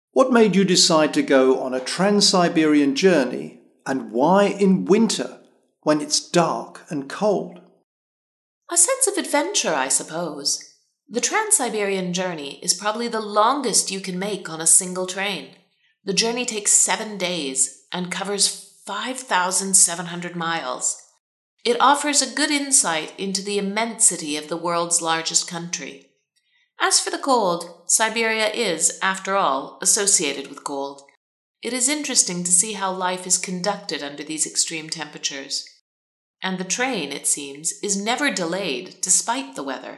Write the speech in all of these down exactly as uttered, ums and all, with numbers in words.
What made you decide to go on a Trans-Siberian journey, and why in winter when it's dark and cold? A sense of adventure, I suppose. The Trans-Siberian journey is probably the longest you can make on a single train. The journey takes seven days and covers five thousand seven hundred miles. It offers a good insight into the immensity of the world's largest country. As for the cold, Siberia is, after all, associated with cold. It is interesting to see how life is conducted under these extreme temperatures. And the train, it seems, is never delayed despite the weather.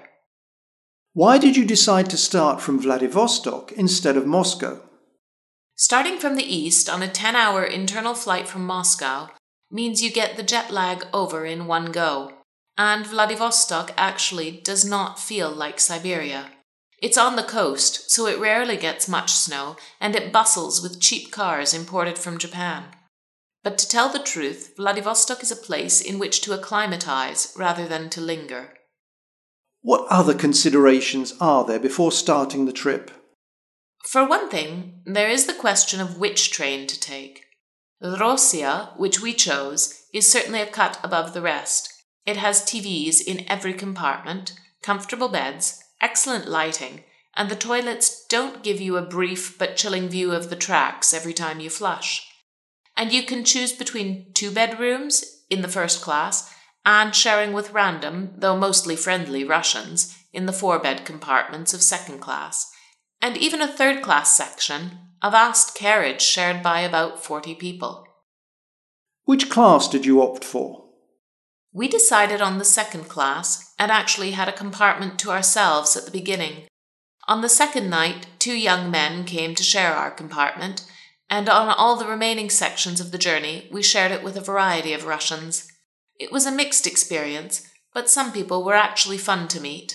Why did you decide to start from Vladivostok instead of Moscow? Starting from the east on a ten-hour internal flight from Moscow means you get the jet lag over in one go, and Vladivostok actually does not feel like Siberia. It's on the coast, so it rarely gets much snow, and it bustles with cheap cars imported from Japan. But to tell the truth, Vladivostok is a place in which to acclimatize rather than to linger. What other considerations are there before starting the trip? For one thing, there is the question of which train to take. The Rossiya, which we chose, is certainly a cut above the rest. It has T Vs in every compartment, comfortable beds, excellent lighting, and the toilets don't give you a brief but chilling view of the tracks every time you flush. And you can choose between two bedrooms in the first class and sharing with random, though mostly friendly, Russians in the four-bed compartments of second class, and even a third-class section, a vast carriage shared by about forty people. Which class did you opt for? We decided on the second class and actually had a compartment to ourselves at the beginning. On the second night, two young men came to share our compartment, and on all the remaining sections of the journey, we shared it with a variety of Russians. It was a mixed experience, but some people were actually fun to meet.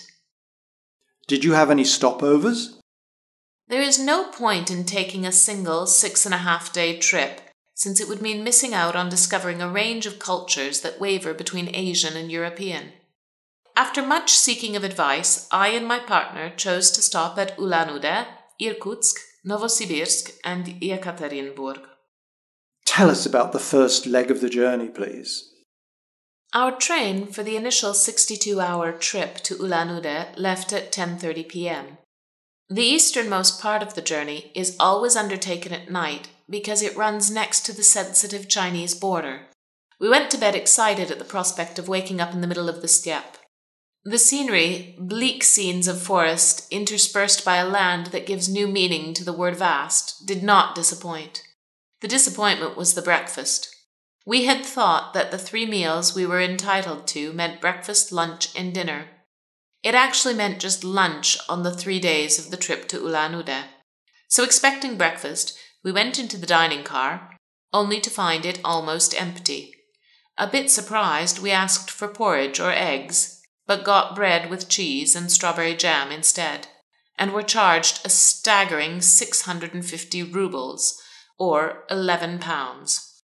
Did you have any stopovers? There is no point in taking a single six and a half day trip, since it would mean missing out on discovering a range of cultures that waver between Asian and European. After much seeking of advice, I and my partner chose to stop at Ulan-Ude, Irkutsk, Novosibirsk, and Yekaterinburg. Tell us about the first leg of the journey, please. Our train for the initial sixty-two hour trip to Ulan-Ude left at ten thirty p.m. The easternmost part of the journey is always undertaken at night because it runs next to the sensitive Chinese border. We went to bed excited at the prospect of waking up in the middle of the steppe. The scenery, bleak scenes of forest interspersed by a land that gives new meaning to the word vast, did not disappoint. The disappointment was the breakfast. We had thought that the three meals we were entitled to meant breakfast, lunch, and dinner. It actually meant just lunch on the three days of the trip to Ulan-Ude. So expecting breakfast, we went into the dining car, only to find it almost empty. A bit surprised, we asked for porridge or eggs, but got bread with cheese and strawberry jam instead, and were charged a staggering six hundred fifty rubles, or eleven pounds.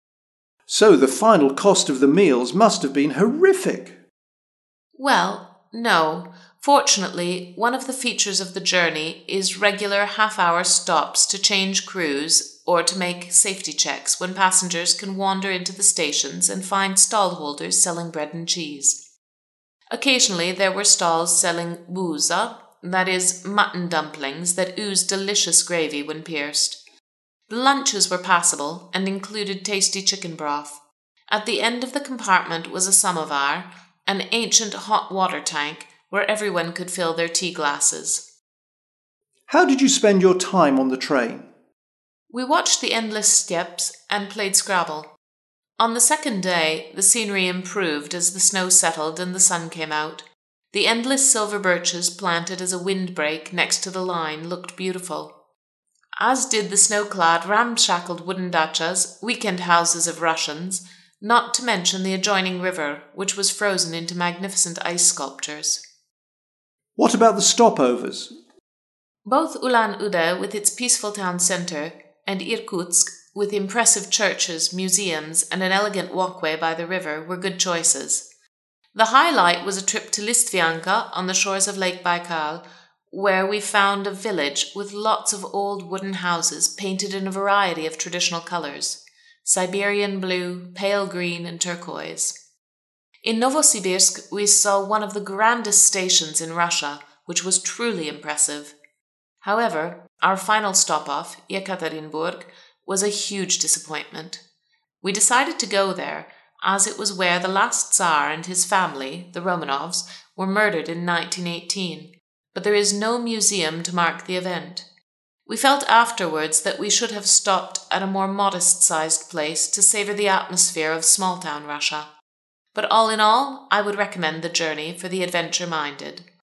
So the final cost of the meals must have been horrific. Well, no. Fortunately, one of the features of the journey is regular half-hour stops to change crews or to make safety checks when passengers can wander into the stations and find stallholders selling bread and cheese. Occasionally there were stalls selling buza, that is, mutton dumplings that ooze delicious gravy when pierced. The lunches were passable and included tasty chicken broth. At the end of the compartment was a samovar, an ancient hot water tank where everyone could fill their tea glasses. How did you spend your time on the train? We watched the endless steppes and played Scrabble. On the second day, the scenery improved as the snow settled and the sun came out. The endless silver birches planted as a windbreak next to the line looked beautiful, as did the snow-clad, ramshackled wooden dachas, weekend houses of Russians, not to mention the adjoining river, which was frozen into magnificent ice sculptures. What about the stopovers? Both Ulan-Ude, with its peaceful town centre, and Irkutsk, with impressive churches, museums, and an elegant walkway by the river, were good choices. The highlight was a trip to Listvianka on the shores of Lake Baikal, where we found a village with lots of old wooden houses painted in a variety of traditional colors: Siberian blue, pale green, and turquoise. In Novosibirsk, we saw one of the grandest stations in Russia, which was truly impressive. However, our final stop-off, Yekaterinburg, was a huge disappointment. We decided to go there, as it was where the last Tsar and his family, the Romanovs, were murdered in nineteen eighteen, but there is no museum to mark the event. We felt afterwards that we should have stopped at a more modest-sized place to savor the atmosphere of small-town Russia. But all in all, I would recommend the journey for the adventure-minded.